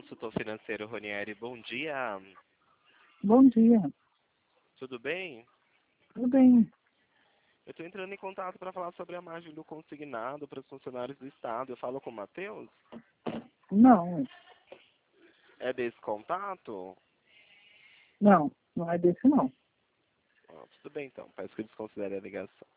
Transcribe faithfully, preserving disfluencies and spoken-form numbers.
consultor financeiro Ronieri, bom dia. Bom dia. Tudo bem? Tudo bem. Eu estou entrando em contato para falar sobre a margem do consignado para os funcionários do Estado. Eu falo com o Matheus? Não, É desse contato? não, não é desse não. Ah, tudo bem então, peço que desconsidere a ligação.